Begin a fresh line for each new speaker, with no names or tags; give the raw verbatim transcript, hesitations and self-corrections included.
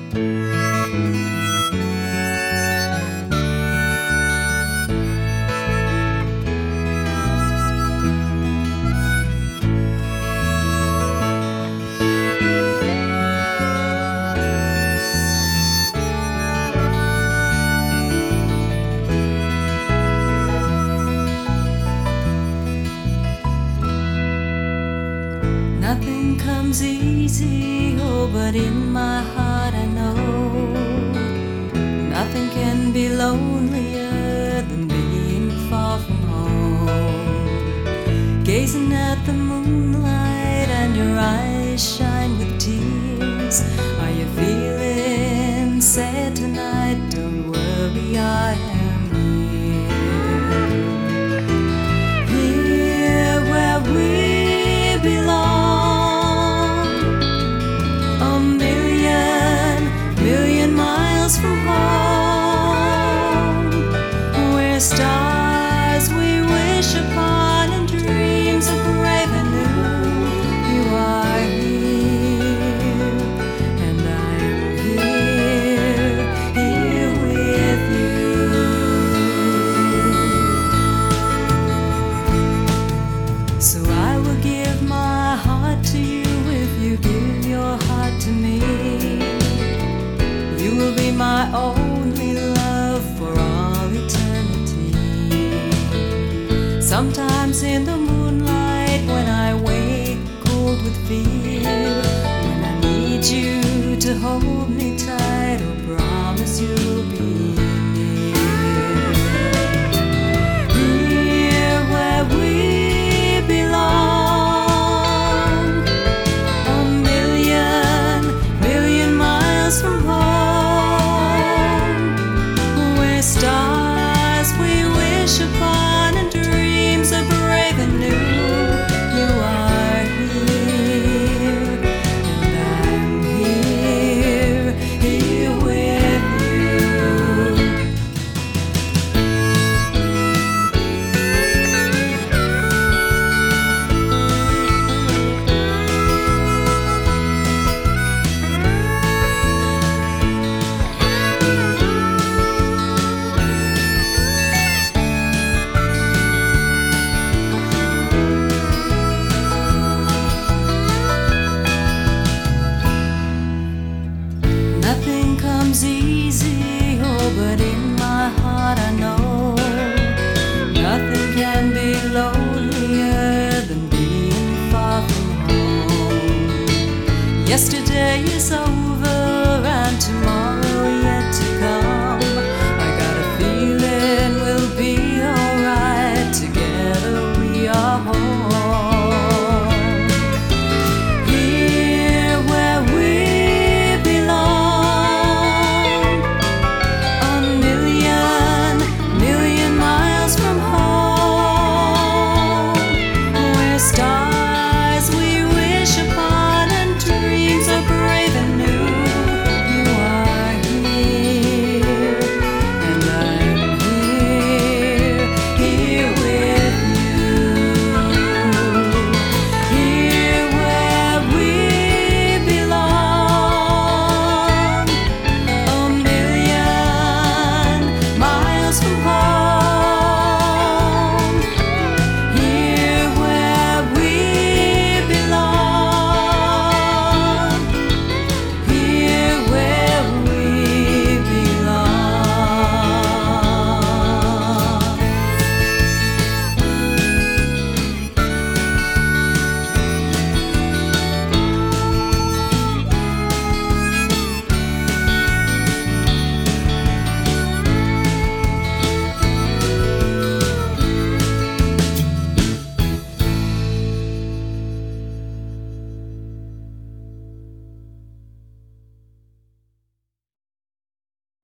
Nothing comes easy, oh, but in my heart I know nothing can be lonelier than being far from home. Gazing at the moonlight and your eyes shine with tears. Are you feeling sad tonight? Don't worry, I am here. Here where we belong. From home, where stars we wish upon and dreams are brave and new. You are here, and I am here, here with you. So I will give my heart to you if you give your heart to me. You will be my only love for all eternity. Sometimes in the moonlight, when I wake cold with fear, when I need you to hold me tight, oh, promise you'll be near. Here where we belong, a million, million miles from home. Stars we wish upon and dreams are brave and new. You are here, and I'm here, here with easy, oh, but in my heart I know nothing can be lonelier than being far from home. Yesterday is over.